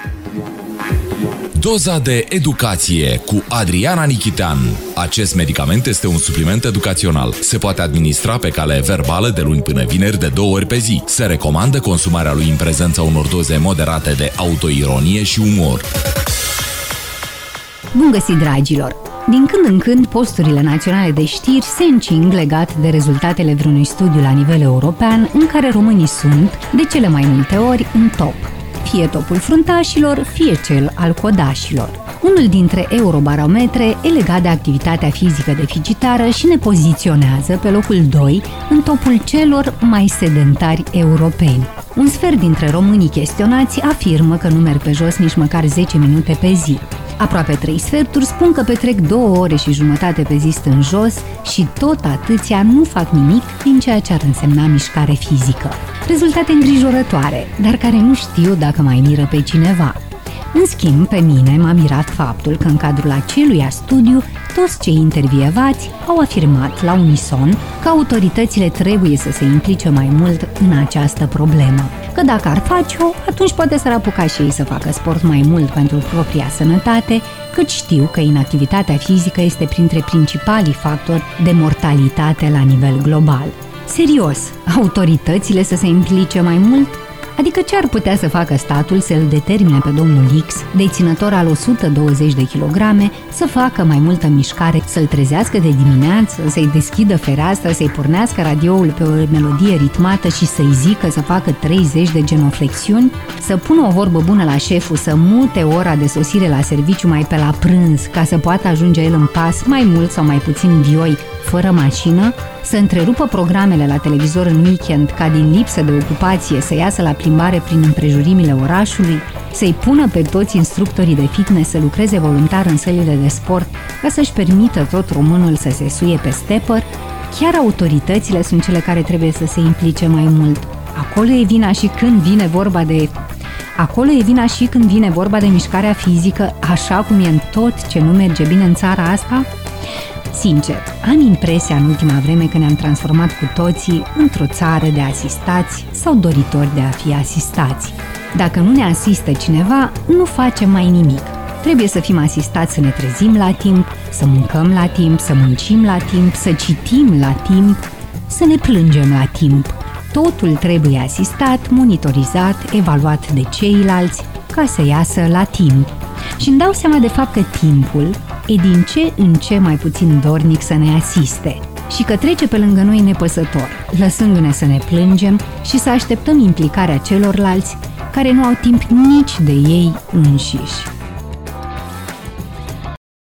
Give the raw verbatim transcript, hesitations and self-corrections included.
Doza de educație cu Adriana Nichitean. Acest medicament este un supliment educațional. Se poate administra pe cale verbală de luni până vineri de două ori pe zi. Se recomandă consumarea lui în prezența unor doze moderate de autoironie și umor. Bun găsit, dragilor! Din când în când, posturile naționale de știri se încing legat de rezultatele vreunui studiu la nivel european în care românii sunt, de cele mai multe ori, în top. Fie topul fruntașilor, fie cel al codașilor. Unul dintre eurobarometre e legat de activitatea fizică deficitară și ne poziționează pe locul doi în topul celor mai sedentari europeni. Un sfert dintre românii chestionați afirmă că nu merg pe jos nici măcar zece minute pe zi. Aproape trei sferturi spun că petrec două ore și jumătate pe zi stând jos și tot atâția nu fac nimic din ceea ce ar însemna mișcare fizică. Rezultate îngrijorătoare, dar care nu știu dacă mai miră pe cineva. În schimb, pe mine m-a mirat faptul că în cadrul aceluia studiu, toți cei intervievați au afirmat la unison că autoritățile trebuie să se implice mai mult în această problemă. Că dacă ar face-o, atunci poate s-ar apuca și ei să facă sport mai mult pentru propria sănătate, căci știu că inactivitatea fizică este printre principalii factori de mortalitate la nivel global. Serios, autoritățile să se implice mai mult? Adică ce ar putea să facă statul să-l determine pe domnul X, deținător al o sută douăzeci de kilograme, să facă mai multă mișcare, să-l trezească de dimineață, să-i deschidă fereastra, să-i pornească radioul pe o melodie ritmată și să-i zică să facă treizeci de genoflexiuni, să pună o vorbă bună la șeful, să mute ora de sosire la serviciu mai pe la prânz, ca să poată ajunge el în pas mai mult sau mai puțin vioi, fără mașină, să întrerupă programele la televizor în weekend ca din lipsă de ocupație să iasă la plimbare prin împrejurimile orașului, să-i pună pe toți instructorii de fitness să lucreze voluntar în sălile de sport ca să-și permită tot românul să se suie pe stepper, chiar autoritățile sunt cele care trebuie să se implice mai mult. Acolo e vina și când vine vorba de... Acolo e vina și când vine vorba de mișcarea fizică, așa cum e în tot ce nu merge bine în țara asta? Sincer, am impresia în ultima vreme că ne-am transformat cu toții într-o țară de asistați sau doritori de a fi asistați. Dacă nu ne asistă cineva, nu facem mai nimic. Trebuie să fim asistați să ne trezim la timp, să mâncăm la timp, să muncim la timp, să citim la timp, să ne plângem la timp. Totul trebuie asistat, monitorizat, evaluat de ceilalți, ca să iasă la timp. Și îmi dau seama de fapt că timpul e din ce în ce mai puțin dornic să ne asiste și că trece pe lângă noi nepăsător, lăsându-ne să ne plângem și să așteptăm implicarea celorlalți care nu au timp nici de ei înșiși.